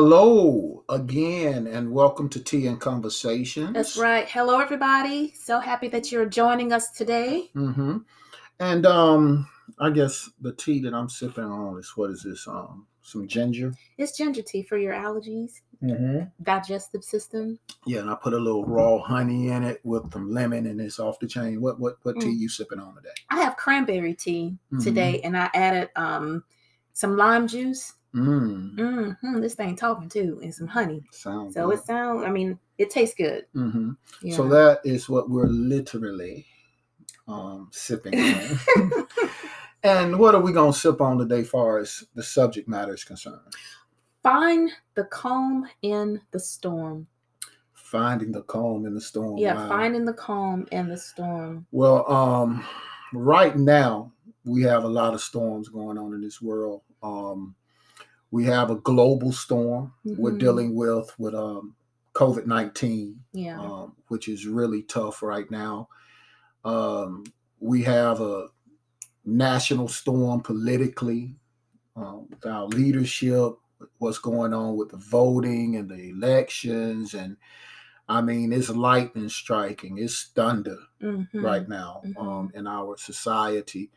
Hello again, and welcome to Tea and That's Conversations. right. Hello, everybody. So happy that you're joining us today. hmm And I guess the tea that I'm sipping on is what is this? Some ginger. It's ginger tea for your allergies, hmm digestive system. Yeah, and I put a little raw honey in it with some lemon, and it's off the chain. What tea Mm. you sipping on today? I have cranberry tea Mm-hmm. today, and I added some lime juice. Mm. This thing talking too, and some honey. Sound So good. it tastes good. Mm-hmm. So Yeah. that is what we're literally sipping on. And what are we going to sip on today, far as the subject matter is concerned? Find the calm in the storm. Finding the calm in the storm. Yeah, Wow. finding the calm in the storm. Well, right now we have a lot of storms going on in this world. We have a global storm we're dealing with COVID-19, Yeah. which is really tough right now. We have a national storm politically with our leadership, what's going on with the voting and the elections. And I mean, it's lightning striking, it's thunder right now in our society,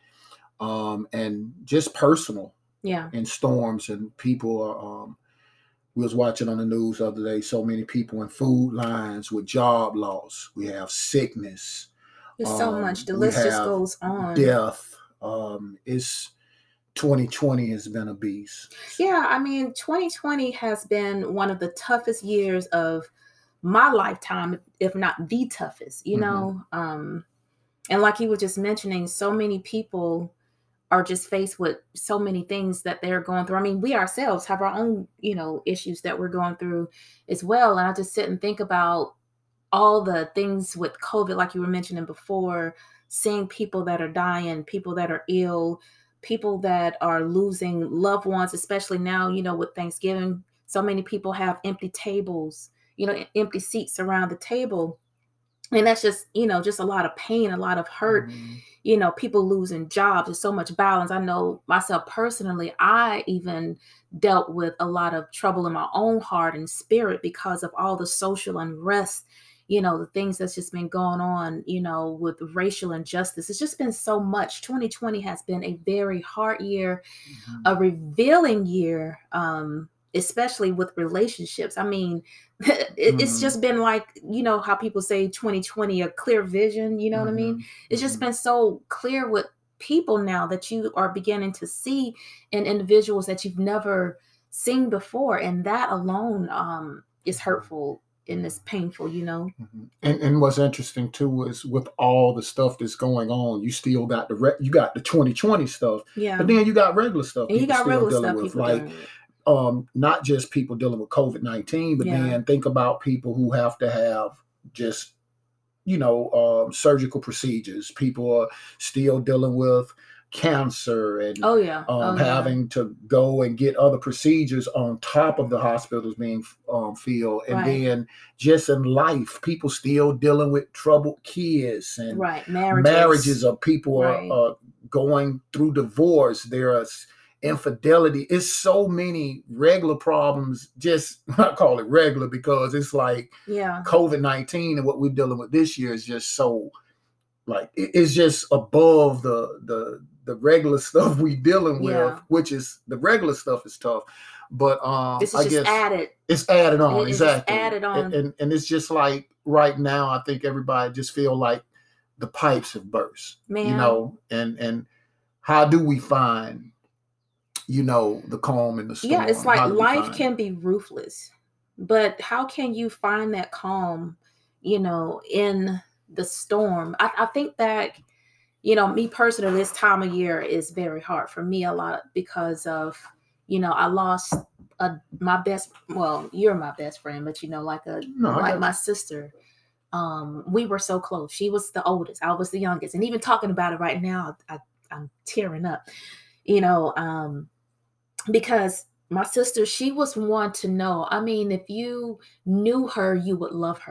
and just personal Yeah. in storms. And people are, we was watching on the news the other day, so many people in food lines with job loss. We have sickness. There's so much. The We list just have goes on. death. It's 2020 has been a beast. Yeah, I mean, 2020 has been one of the toughest years of my lifetime, if not the toughest, And like you were just mentioning, so many people are just faced with so many things that they're going through. I mean, we ourselves have our own, issues that we're going through as well. And I just sit and think about all the things with COVID, like you were mentioning before, seeing people that are dying, people that are ill, people that are losing loved ones, especially now, with Thanksgiving, so many people have empty tables, empty seats around the table. And that's just, just a lot of pain, a lot of hurt, people losing jobs. There's so much violence. I know myself personally, I even dealt with a lot of trouble in my own heart and spirit because of all the social unrest, the things that's just been going on, with racial injustice. It's just been so much. 2020 has been a very hard year, a revealing year, especially with relationships. I mean, it's just been like, how people say 2020, a clear vision, you know what I mean? It's just been so clear with people now that you are beginning to see in individuals that you've never seen before. And that alone is hurtful and it's painful. And what's interesting too is with all the stuff that's going on, you still got you got the 2020 stuff, Yeah. but then you got regular stuff And you people got still regular dealing stuff with, people like dealing with. not just people dealing with COVID-19, but Yeah. then think about people who have to have just surgical procedures. People are still dealing with cancer and Oh yeah. having to go and get other procedures on top of the hospitals being filled. And Right. then just in life, people still dealing with troubled kids and Right. marriages of people Right. are going through divorce. There is infidelity. It's so many regular problems. Just I call it regular because it's like Yeah. COVID-19 and what we're dealing with this year is just so like it's just above the regular stuff we dealing with, Yeah. which is the regular stuff is tough. But This is I just guess added. it's added on. It's just Exactly. added on. And it's just like right now, I think everybody just feel like the pipes have burst. Man. And how do we find the calm in the storm? Yeah, it's like How do we life find can it? be ruthless, but how can you find that calm, in the storm? I think that, me personally, this time of year is very hard for me a lot because of, I lost my well, you're my best friend, but like No, I like got my you. sister. We were so close. She was the oldest, I was the youngest, and even talking about it right now, I'm tearing up, you know. Because my sister, she was one to know. I mean, if you knew her, you would love her.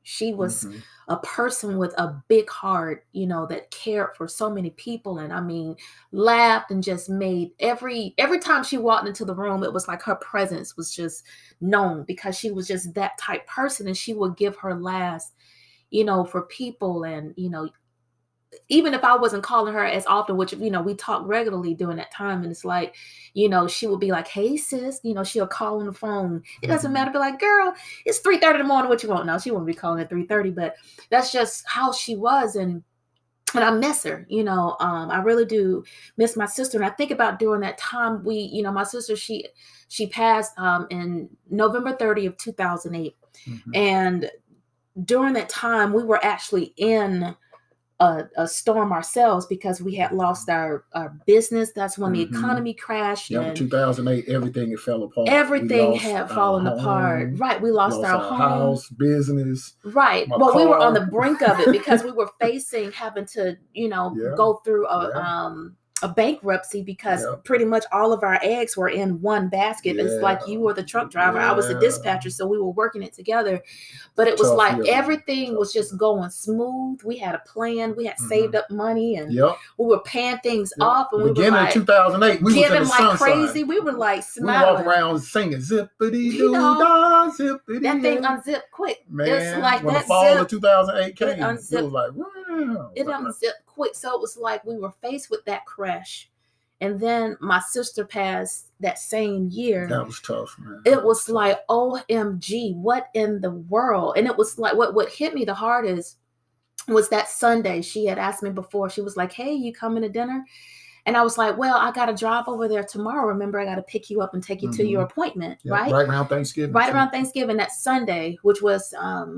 She was a person with a big heart, you know, that cared for so many people. And I mean, laughed and just made every time she walked into the room, it was like her presence was just known because she was just that type person. And she would give her last, you know, for people. And, you know, even if I wasn't calling her as often, which, you know, we talked regularly during that time. And it's like, you know, she would be like, hey, sis, you know, she'll call on the phone. It doesn't matter. Be like, girl, it's 3:30 in the morning. What you want? No, she wouldn't be calling at 3:30, but that's just how she was. And I miss her, you know, I really do miss my sister. And I think about during that time you know, my sister, she passed in November 30th, 2008. And during that time, we were actually in a storm ourselves because we had lost our business. That's when the economy crashed. Yeah, in 2008, everything had fell apart. Everything had fallen apart. Right. We lost our home, house, business. Right. Well, we were on the brink of it because we were having to, you know, go through a bankruptcy because pretty much all of our eggs were in one basket. It's like you were the truck driver. I was the dispatcher. So we were working it together. But it was like everything was just going smooth. We had a plan. We had saved up money and we were paying things off. And we were like, 2008, we giving was like crazy. We were like smiling. We walk around singing zippity doo dah, zippity. That thing unzipped quick. Man, it's like when that the fall of 2008 came, it was like, wow. It unzipped quick. So it was like we were faced with that crash. And then my sister passed that same year. That was tough, man. It was like, OMG, what in the world? And it was like, what hit me the hardest was that Sunday. She had asked me before. She was like, hey, you coming to dinner? And I was like, well, I got to drive over there tomorrow. Remember, I got to pick you up and take you to your appointment, right? Right around Thanksgiving. Right around Thanksgiving, that Sunday, which was,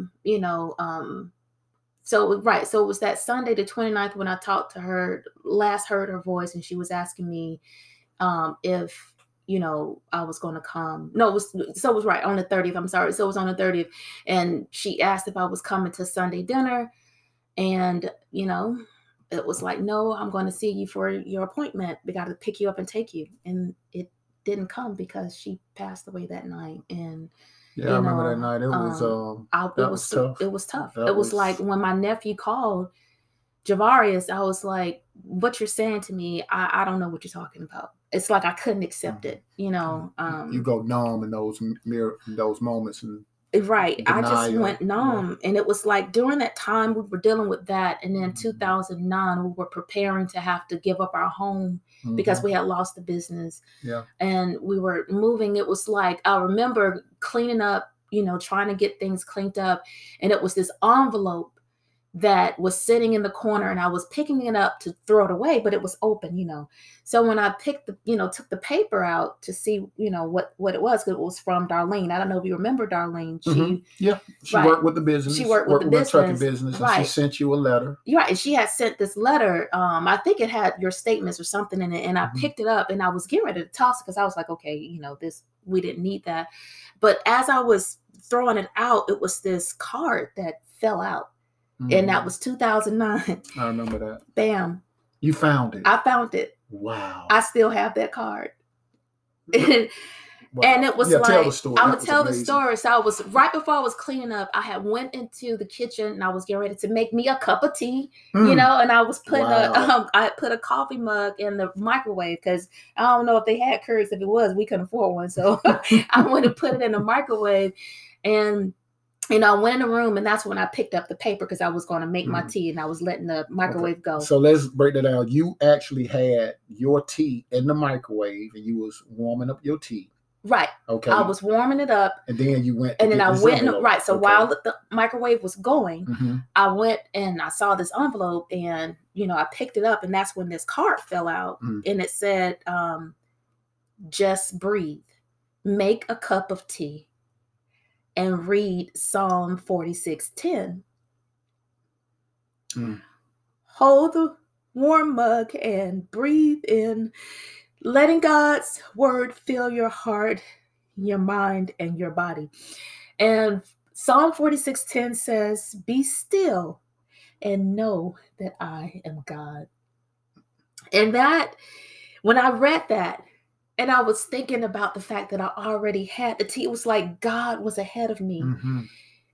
So it was that Sunday, the 29th, when I talked to her, last heard her voice, and she was asking me if, you know, I was going to come. No, it was right on the 30th. I'm sorry. So it was on the 30th. And she asked if I was coming to Sunday dinner. And, you know, it was like, no, I'm going to see you for your appointment. We got to pick you up and take you. And it didn't come because she passed away that night. And yeah, I remember that night. It was tough. It was tough. It was like when my nephew called Javarius, I was like, what you're saying to me, I don't know what you're talking about. It's like I couldn't accept it, you know. You go numb in those moments. And right. I just went numb. And it was like during that time we were dealing with that. And then 2009, we were preparing to have to give up our home because we had lost the business. Yeah. And we were moving. It was like, I remember cleaning up, you know, trying to get things cleaned up. And it was this envelope that was sitting in the corner, and I was picking it up to throw it away, but it was open, you know. So when I took the paper out to see, you know, what it was, because it was from Darlene. I don't know if you remember Darlene. She worked with the business. She worked with the trucking business. And she sent you a letter. Right. And she had sent this letter. I think it had your statements or something in it. And I picked it up and I was getting ready to toss it because I was like, okay, you know, we didn't need that. But as I was throwing it out, it was this card that fell out. And that was 2009. I remember that. Bam. You found it. I found it. Wow. I still have that card. And it was like, I'm going to tell the story. So I was, right before I was cleaning up, I had went into the kitchen and I was getting ready to make me a cup of tea, you know, and I was putting I put a coffee mug in the microwave because I don't know if they had Keurig. If it was, we couldn't afford one. So I went and put it in the microwave, and you know, I went in the room, and that's when I picked up the paper because I was going to make my tea, and I was letting the microwave go. So let's break that down. You actually had your tea in the microwave, and you was warming up your tea. Right. Okay. I was warming it up. And then you went. And then I went in. Right. So while the microwave was going, I went and I saw this envelope, and, you know, I picked it up, and that's when this card fell out, and it said, just breathe, make a cup of tea, and read Psalm 46:10. Hold the warm mug and breathe in, letting God's word fill your heart, your mind, and your body. And Psalm 46:10 says, be still and know that I am God. And that, when I read that, and I was thinking about the fact that I already had the tea, it was like God was ahead of me.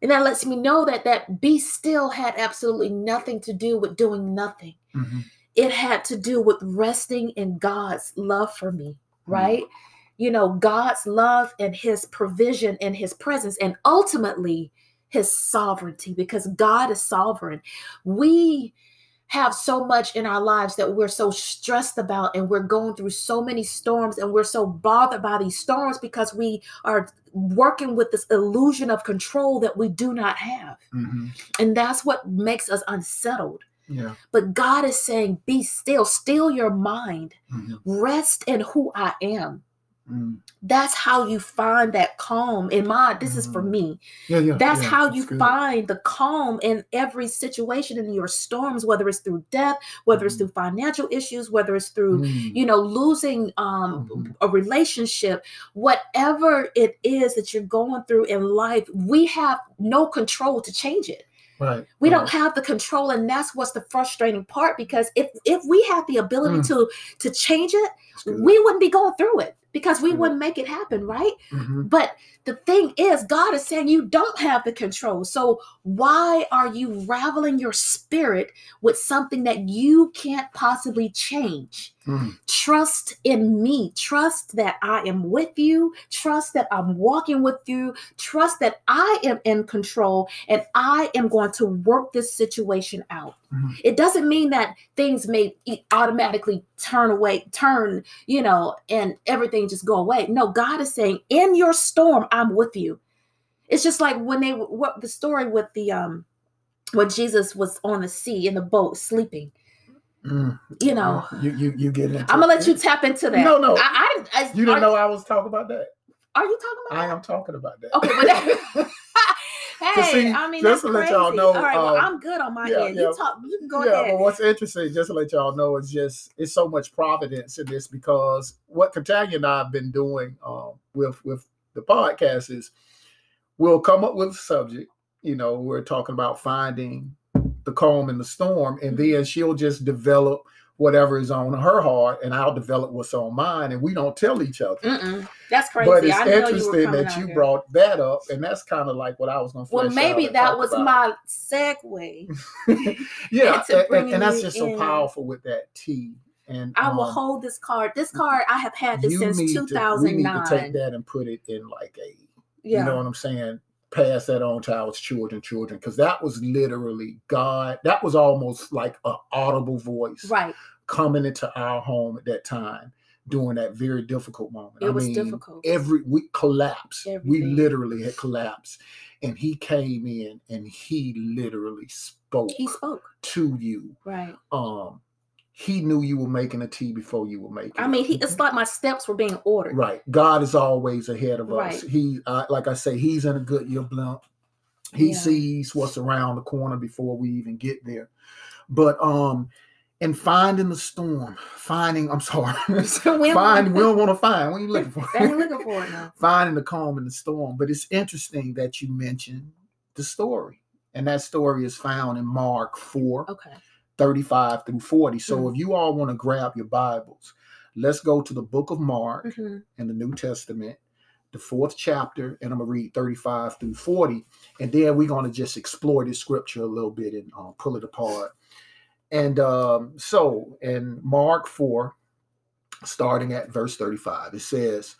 And that lets me know that be still had absolutely nothing to do with doing nothing. Mm-hmm. It had to do with resting in God's love for me, right? You know, God's love and his provision and his presence, and ultimately his sovereignty, because God is sovereign. We have so much in our lives that we're so stressed about, and we're going through so many storms, and we're so bothered by these storms because we are working with this illusion of control that we do not have. Mm-hmm. And that's what makes us unsettled. Yeah. But God is saying, be still your mind, Mm-hmm. rest in who I am. Mm-hmm. That's how you find that calm in mind. This is for me. That's how you find the calm in every situation, in your storms, whether it's through death, whether it's through financial issues, whether it's through, you know, losing a relationship, whatever it is that you're going through in life, we have no control to change it. Right. We don't have the control, and that's what's the frustrating part, because if we had the ability to change it, we wouldn't be going through it, because we wouldn't make it happen, right? Mm-hmm. But the thing is, God is saying you don't have the control. So why are you raveling your spirit with something that you can't possibly change? Mm-hmm. Trust in me. Trust that I am with you. Trust that I'm walking with you. Trust that I am in control, and I am going to work this situation out. Mm-hmm. It doesn't mean that things may automatically turn, you know, and everything just go away. No, God is saying, in your storm, I'm with you. It's just like when the story with the when Jesus was on the sea in the boat sleeping. You know, you get into I'm gonna let you tap into that. No, I you didn't know I was talking about that. Are you talking about I that? am talking about that. Okay, but hey, see, I mean, just that's to crazy. let y'all know, all right, well, I'm good on my end. You can go ahead. But what's interesting, just to let y'all know, is it's so much providence in this, because what Catania and I have been doing with the podcast is we'll come up with a subject. You know, we're talking about finding the calm in the storm, and then she'll just develop whatever is on her heart, and I'll develop what's on mine, and we don't tell each other. That's crazy. But it's interesting that you brought that up, and that's kind of like what I was going to flesh out. Well, maybe that was my segue. Yeah, and that's just so powerful with that tea. And I will hold this card. This card, I have had this since 2009. We need to take that and put it in like you know what I'm saying? Pass that on to our children, because that was literally God. That was almost like an audible voice, right, coming into our home at that time during that very difficult moment. It was difficult. We collapsed. Everything. We literally had collapsed, and he came in and he literally spoke. He spoke to you, right. He knew you were making a tea before you were making it. I mean, it's like my steps were being ordered. Right. God is always ahead of right. us. He, like I say, he's in a Goodyear blimp. He sees what's around the corner before we even get there. But and finding the storm, we don't want to find. What are you looking for? I'm looking for it now. Finding the calm in the storm. But it's interesting that you mentioned the story. And that story is found in Mark 4. Okay. 35 through 40. So if you all want to grab your Bibles, let's go to the book of Mark in the New Testament, the 4th chapter, and I'm going to read 35 through 40. And then we're going to just explore this scripture a little bit and pull it apart. And so in Mark 4, starting at verse 35, it says,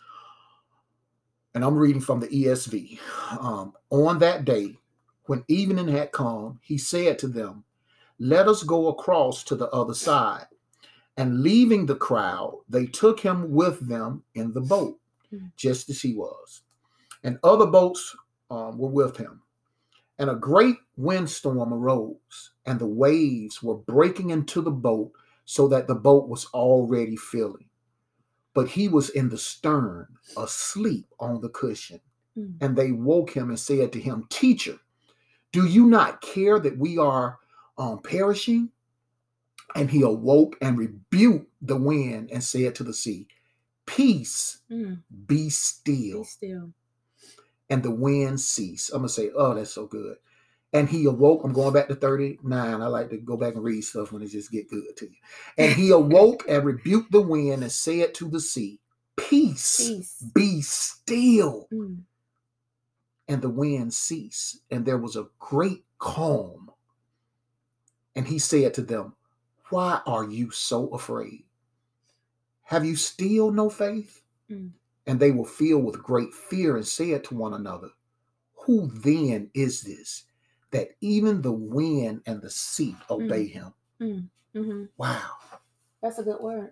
and I'm reading from the ESV, on that day, when evening had come, he said to them, "Let us go across to the other side." And leaving the crowd, they took him with them in the boat, just as he was. And other boats were with him. And a great windstorm arose, and the waves were breaking into the boat, so that the boat was already filling. But he was in the stern, asleep on the cushion. And they woke him and said to him, "Teacher, do you not care that we are perishing?" And he awoke and rebuked the wind and said to the sea, "Peace, be still." Be still. And the wind ceased. I'm going to say, oh, that's so good. And he awoke. I'm going back to 39. I like to go back and read stuff when it just get good to you. And he awoke and rebuked the wind and said to the sea, "Peace, be still." and the wind ceased, and there was a great calm. And he said to them, why are you so afraid? Have you still no faith? Mm. And they were filled with great fear and said to one another, who then is this, that even the wind and the sea obey him? Mm-hmm. Wow. That's a good word.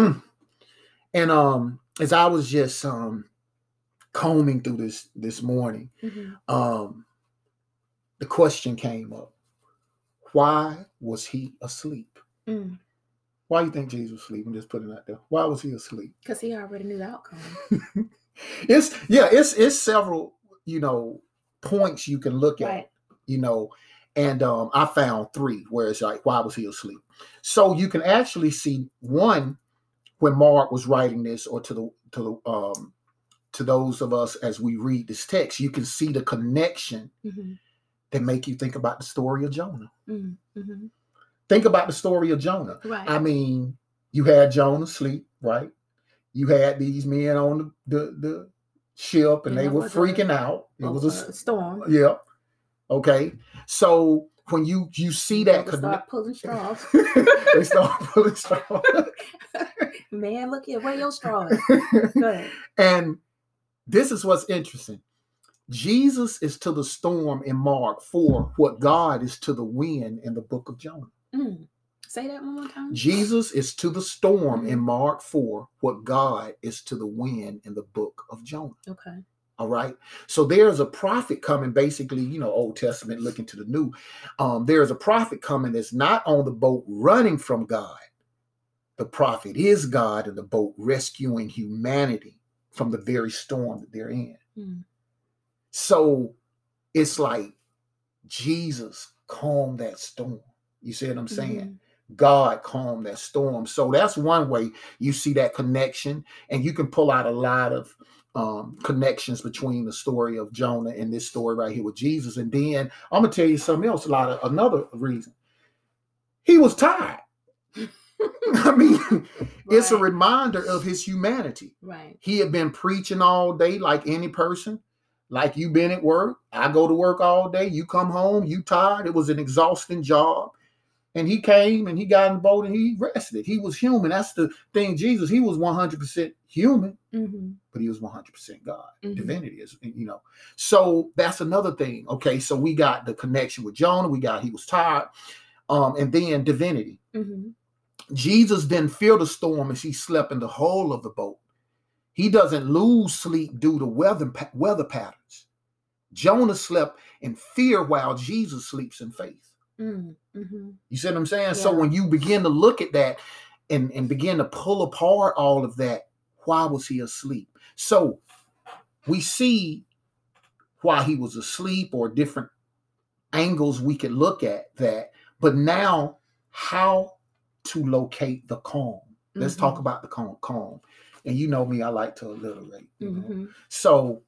And as I was just combing through this morning, the question came up. Why was he asleep? Why do you think Jesus was asleep? I'm just putting it out there. Why was he asleep? Because he already knew the outcome. It's several, points you can look at, and I found 3 where it's like, why was he asleep? So you can actually see one when Mark was writing this, or to those of us as we read this text, you can see the connection that make you think about the story of Jonah. Think about the story of Jonah. Right. I mean, you had Jonah asleep, right? You had these men on the ship, and they were freaking out. It was a storm. Yeah. Okay. So when you see that, start pulling straws. They start pulling straws. Man, look at where your straw is. Go ahead. And this is what's interesting. Jesus is to the storm in Mark 4 what God is to the wind in the book of Jonah. Say that one more time. Jesus is to the storm in Mark 4 what God is to the wind in the book of Jonah. Okay. All right. So there's a prophet coming, basically, Old Testament looking to the New. There's a prophet coming that's not on the boat running from God. The prophet is God in the boat rescuing humanity from the very storm that they're in. So it's like Jesus calmed that storm. You see what I'm saying? God calmed that storm. So that's one way you see that connection. And you can pull out a lot of connections between the story of Jonah and this story right here with Jesus. And then I'm going to tell you something else, another reason. He was tired. I mean, it's a reminder of his humanity. Right. He had been preaching all day like any person. Like you've been at work. I go to work all day. You come home, you tired. It was an exhausting job. And he came and he got in the boat and he rested. He was human. That's the thing. Jesus, he was 100% human, but he was 100% God. Divinity is, So that's another thing. Okay, so we got the connection with Jonah. He was tired. And then divinity. Jesus didn't fear the storm as he slept in the hull of the boat. He doesn't lose sleep due to weather patterns. Jonah slept in fear while Jesus sleeps in faith. You see what I'm saying? Yeah. So when you begin to look at that and begin to pull apart all of that, why was he asleep? So we see why he was asleep, or different angles we could look at that. But now, how to locate the calm. Let's talk about the calm. And you know me, I like to alliterate. So,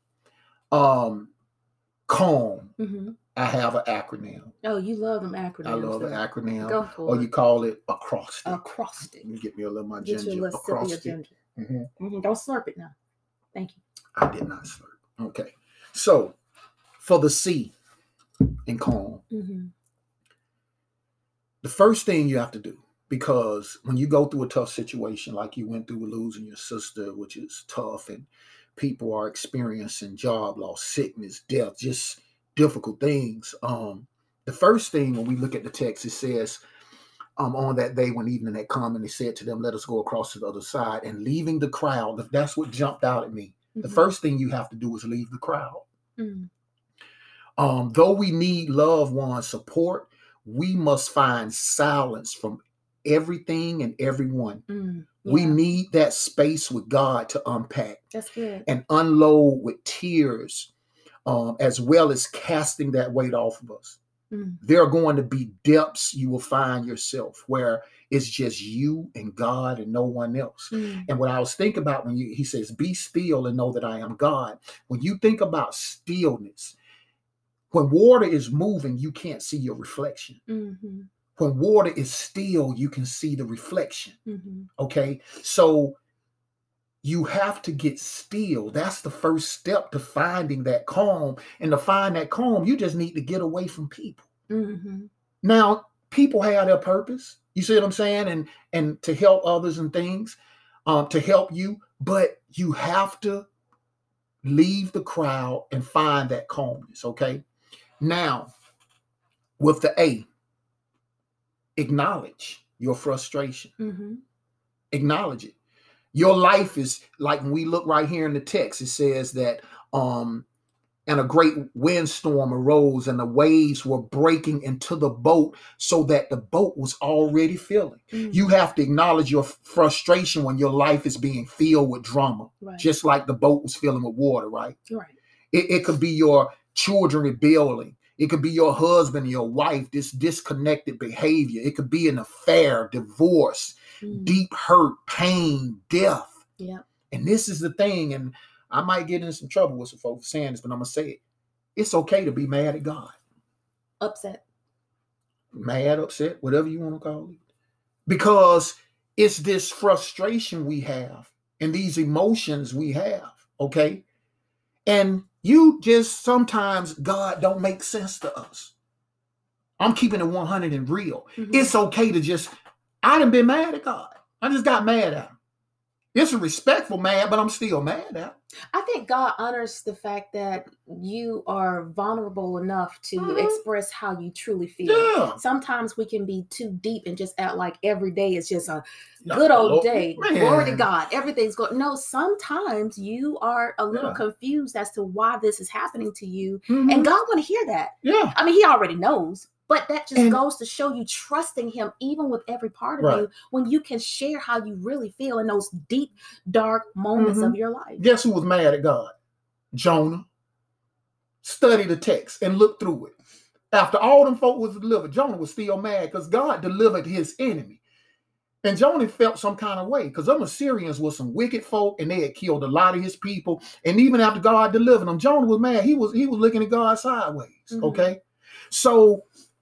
calm. I have an acronym. Oh, you love them acronyms. I love an acronym. Go for it. Or you call it acrostic. Acrostic. Let me get me a little of my Get ginger. You a little acrostic. Ginger. Don't slurp it now. Thank you. I did not slurp. Okay. So, for the C in calm, the first thing you have to do, because when you go through a tough situation like you went through with losing your sister, which is tough, and people are experiencing job loss, sickness, death, just difficult things. The first thing when we look at the text, it says, on that day when evening had come, and he said to them, let us go across to the other side. And leaving the crowd, that's what jumped out at me. The first thing you have to do is leave the crowd. Though we need loved ones' support, we must find silence from everything and everyone. We need that space with God to unpack. That's good. And unload with tears, as well as casting that weight off of us. There are going to be depths you will find yourself where it's just you and God and no one else. And what I was thinking about when he says, be still and know that I am God. When you think about stillness, when water is moving, you can't see your reflection. When water is still, you can see the reflection. Okay. So you have to get still. That's the first step to finding that calm. And to find that calm, you just need to get away from people. Mm-hmm. Now, people have their purpose. You see what I'm saying? And to help others and things, to help you. But you have to leave the crowd and find that calmness, okay? Now, with the A, acknowledge your frustration. Mm-hmm. Acknowledge it. Your life is like, when we look right here in the text, it says that and a great windstorm arose and the waves were breaking into the boat so that the boat was already filling. Mm-hmm. You have to acknowledge your frustration when your life is being filled with drama, Right. just like the boat was filling with water, right? Right. It could be your children rebelling. It could be your husband, your wife, this disconnected behavior. It could be an affair, divorce, deep hurt, pain, death. Yeah. And this is the thing, and I might get in some trouble with some folks saying this, but I'm going to say it. It's okay to be mad at God. Upset. Mad, upset, whatever you want to call it. Because it's this frustration we have and these emotions we have, okay? And you just, sometimes God don't make sense to us. I'm keeping it 100 and real. Mm-hmm. It's okay to just, I done been mad at God. I just got mad at him. It's a respectful mad, but I'm still mad at him. I think God honors the fact that you are vulnerable enough to express how you truly feel. Yeah. Sometimes we can be too deep and just act like every day is just a good old day. Man. Glory to God. Everything's good. No, sometimes you are a little confused as to why this is happening to you. Mm-hmm. And God want to hear that. Yeah. I mean, he already knows. But that just goes to show you trusting him, even with every part of you, when you can share how you really feel in those deep, dark moments of your life. Guess who was mad at God? Jonah. Study the text and look through it. After all them folk was delivered, Jonah was still mad because God delivered his enemy. And Jonah felt some kind of way because them Assyrians were some wicked folk and they had killed a lot of his people. And even after God delivered them, Jonah was mad. He was looking at God sideways. Okay. So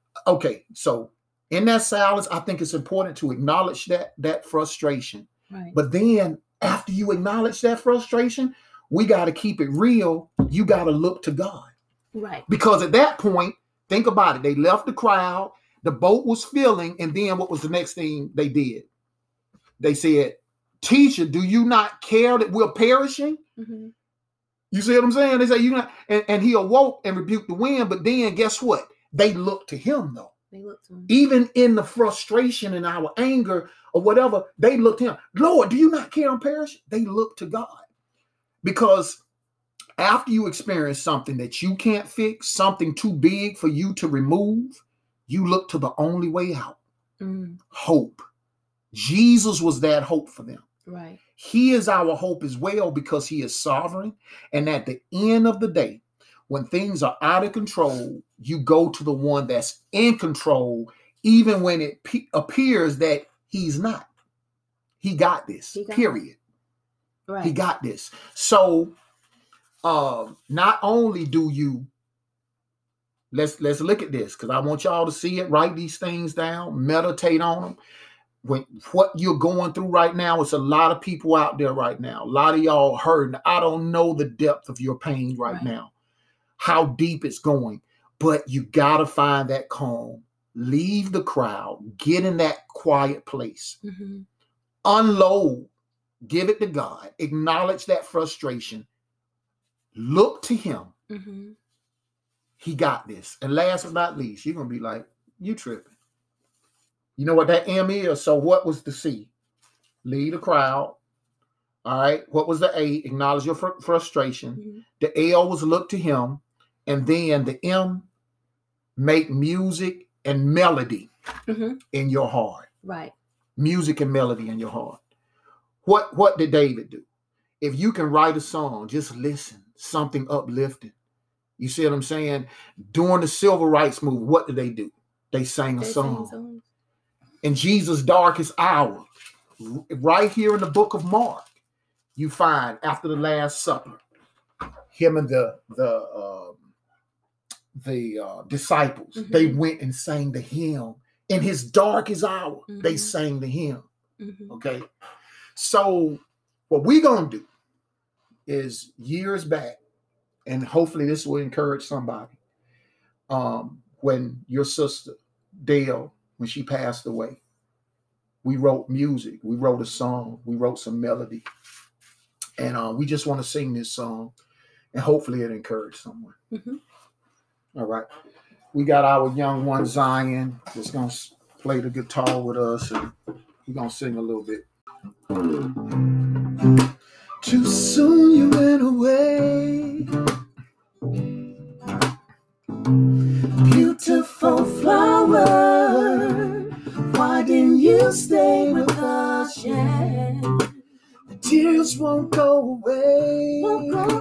in that silence, I think it's important to acknowledge that frustration. Right. But then after you acknowledge that frustration, we got to keep it real. You got to look to God. Right. Because at that point, think about it. They left the crowd. The boat was filling. And then what was the next thing they did? They said, "Teacher, do you not care that we're perishing?" Mm-hmm. You see what I'm saying? They say, "You not," and he awoke and rebuked the wind. But then guess what? They looked to him, though. They looked to him. Even in the frustration and our anger or whatever, they looked to him. "Lord, do you not care I'm perishing?" They looked to God. Because after you experience something that you can't fix, something too big for you to remove, you look to the only way out. Hope. Jesus was that hope for them. Right. He is our hope as well because he is sovereign. And at the end of the day, when things are out of control, you go to the one that's in control, even when it appears that he's not. He got this, period. Right. He got this. So not only do you, let's look at this because I want y'all to see it, write these things down, meditate on them. When what you're going through right now, it's a lot of people out there right now. A lot of y'all hurting. I don't know the depth of your pain right now, how deep it's going, but you got to find that calm. Leave the crowd. Get in that quiet place. Mm-hmm. Unload. Give it to God. Acknowledge that frustration. Look to him. Mm-hmm. He got this. And last but not least, you're going to be like, you tripping. You know what that M is? So what was the C? Lead the crowd. All right. What was the A? Acknowledge your frustration. Mm-hmm. The L was look to him. And then the M, make music and melody in your heart. Right. Music and melody in your heart. What did David do? If you can write a song, just listen. Something uplifting. You see what I'm saying? During the civil rights movement, what did they do? They sang a song. In Jesus' darkest hour, right here in the book of Mark, you find after the Last Supper, him and the disciples, they went and sang the hymn. In his darkest hour, they sang the hymn. Okay. So What we're going to do is years back, and hopefully this will encourage somebody. When your sister, Dale, when she passed away, we wrote music. We wrote a song. We wrote some melody. And we just want to sing this song. And hopefully it encouraged someone. Mm-hmm. All right. We got our young one, Zion, that's going to play the guitar with us. And we're going to sing a little bit. Too soon you went away. Beautiful flower. Why didn't you stay with us? Yeah. The tears won't go away. Won't go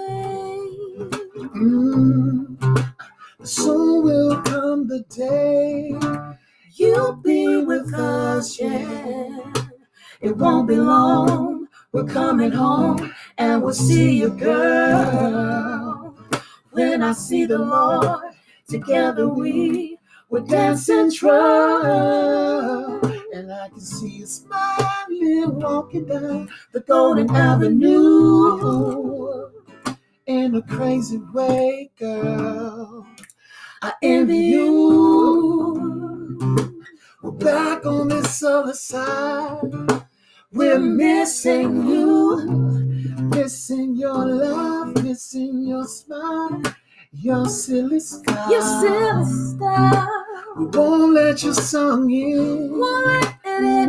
away. Soon will come the day you'll be with us, yeah. It won't be long, we're coming home, and we'll see you, girl. When I see the Lord, together we would dance and try. And I can see you smiling, walking down the Golden Avenue. In a crazy way, girl, I envy you. We're back on this other side. We're missing you, missing your laugh, missing your smile, your silly style. Your silly style. We won't let your song in. Won't let it in.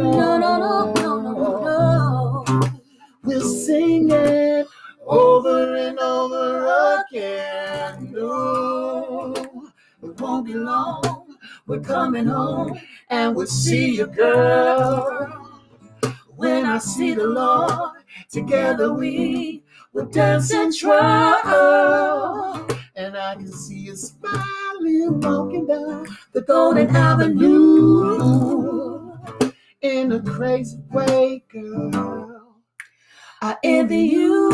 No. We'll sing it over and over again. No, it won't be long. We're coming home, and we'll see you, girl. When I see the Lord, together we will dance and try. And I can see you smiling, walking down the Golden Avenue. In a crazy way, girl, I envy you.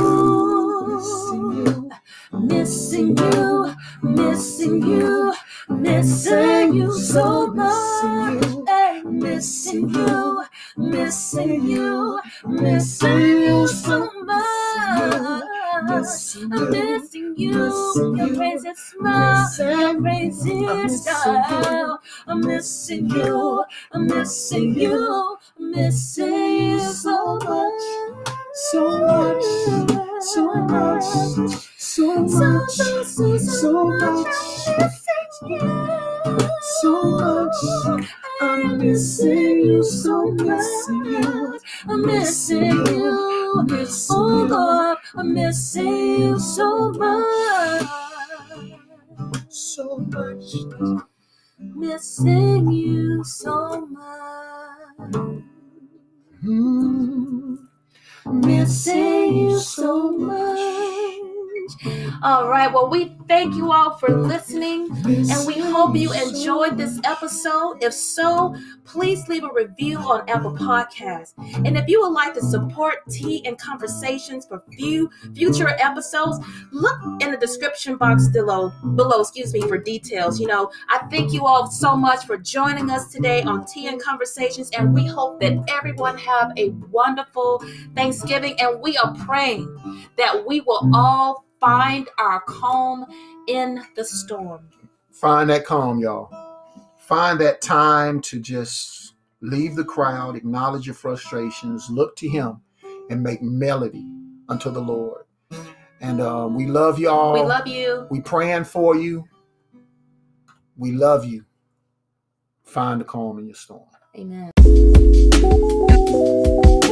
Missing you, missing you, missing you so much. Missing you, missing you, missing you so much. I'm missing you, your crazy smile, your crazy style. I'm missing you, I'm missing you, missing you so much. So much, so much, so much, so much, so much. I'm missing you so much. I'm missing you, oh Lord, I'm missing you so much, so much. Missing you so much. Missing you so much. All right, well, we thank you all for listening, and we hope you enjoyed this episode. If so, please leave a review on Apple Podcasts. And if you would like to support Tea and Conversations for future episodes, look in the description box below, for details. I thank you all so much for joining us today on Tea and Conversations, and we hope that everyone have a wonderful Thanksgiving, and we are praying that we will all find our calm in the storm. Find that calm, y'all. Find that time to just leave the crowd, acknowledge your frustrations, look to Him, and make melody unto the Lord. And we love y'all. We love you. We praying for you. We love you. Find the calm in your storm. Amen.